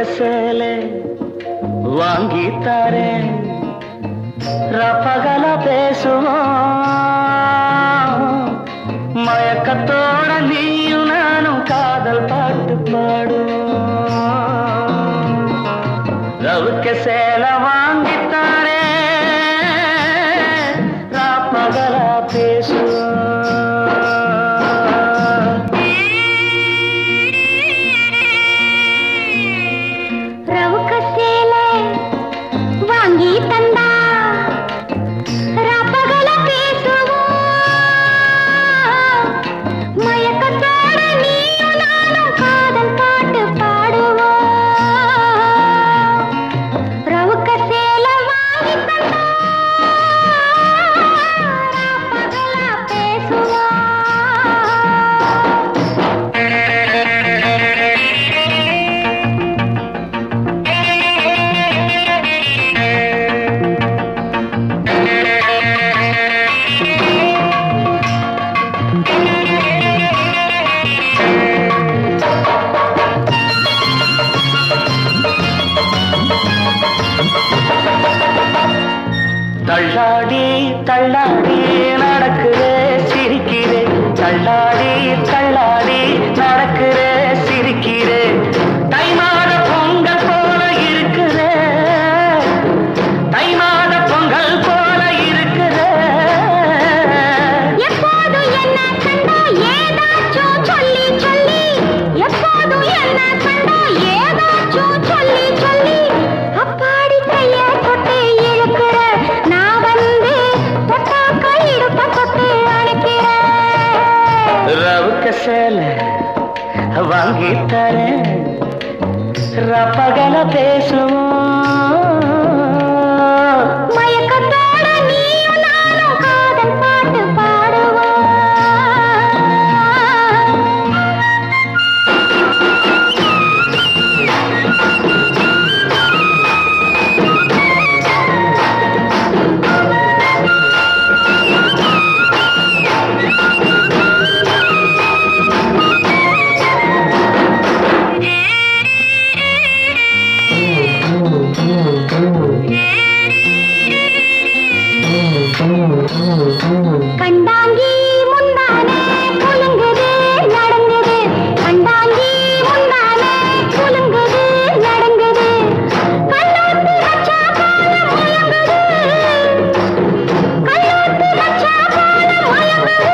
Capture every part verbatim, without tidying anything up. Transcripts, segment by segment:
சேலை வாங்கி தரேன், ரப்பகல பேசுவோம், மயக்கத்தோட நீயும் நானும் காதல் பாட்டு பாடுவோம். ரவுக்க சேலை வாங்கி தரேன், ரப்பகல பேசுவோம். தள்ளாடி தள்ளாடி நடக்குறே சிரிக்கிறே, தள்ளாடி தள்ளாடி நடக்குறே சிரிக்கிறே, தை மாத பொங்கல் போல இருக்குறே, தை மாத பொங்கல் போல இருக்குறே. எப்போதும் என்ன கண்டா ஏதாச்சும் சொல்லி சொல்லி, எப்போதும் என்ன கண்டா ஏதாச்சும் சொல்லி சொல்லி, அப்பாடி கைய தொட்டு இழுக்கிற, நான் வந்து தொட்டா கையிடுப்ப தொட்டு அனுக்கிறேன். ரவுக்க சேலை வாங்கி தரேன், ரப்பகல பேசுவோம், மயக்கத்தோட நீயும் நானும் காதல் பாட்டு பாடுவோம். கண்டாங்கி முந்தானே குலுங்குது நடங்குது, கண்டாங்கி முந்தானே குலுங்குது நடங்குது, கல்லூத்து வச்சா போல முயங்குது, கல்லூத்து வச்சா போல முயங்குது.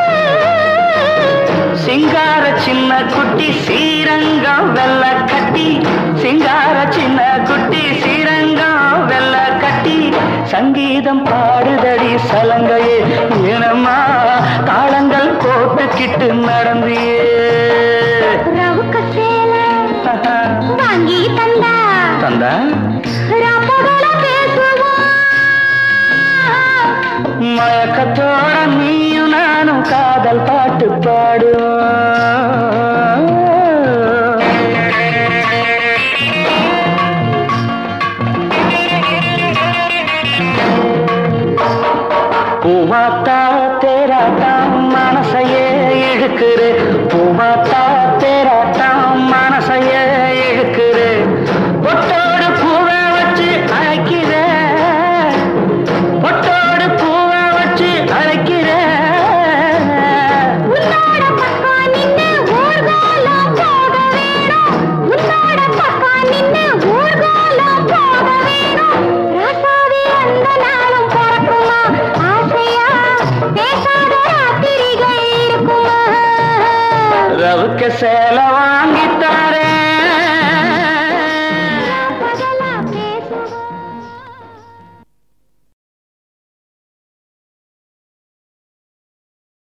சிங்கார சின்ன குட்டி சீரங்கம் வெள்ள கட்டி, சிங்கார சின்ன குட்டி சீரங்கம் வெள்ள கட்டி, சங்கீதம் பாடுதடி சலங்கையே ஏனம்மா தாளங்கள் போட்டுக்கிட்டு நடந்தியே. ரவுக்க சேலை வாங்கி தந்தா தந்தா ரப்பகல பேசுவோம், மயக்கத்தோட நீயும் நானும் காதல் பாட்டு பாடுவோம். பூமாத்தா தேராட்டம் மனசையே இழுக்குது, பூமாத்தா தேராட்டம் மனசையே இழுக்குது, பொட்டோடு பூவை வச்சு அழைக்கிற, பொட்டோடு பூவை வச்சு அழைக்கிற. உன்னோட பக்கம் நின்னு ஊர்கோலம் போக வேணும், உன்னோட பக்கம் நின்னு ஊர்கோலம் போக வேணும். ராசாவே அந்த நாளும் பிறக்குமா, ஆசையா பேசாத ராத்திரிகள் இருக்குமா. ரவுக்க சேலை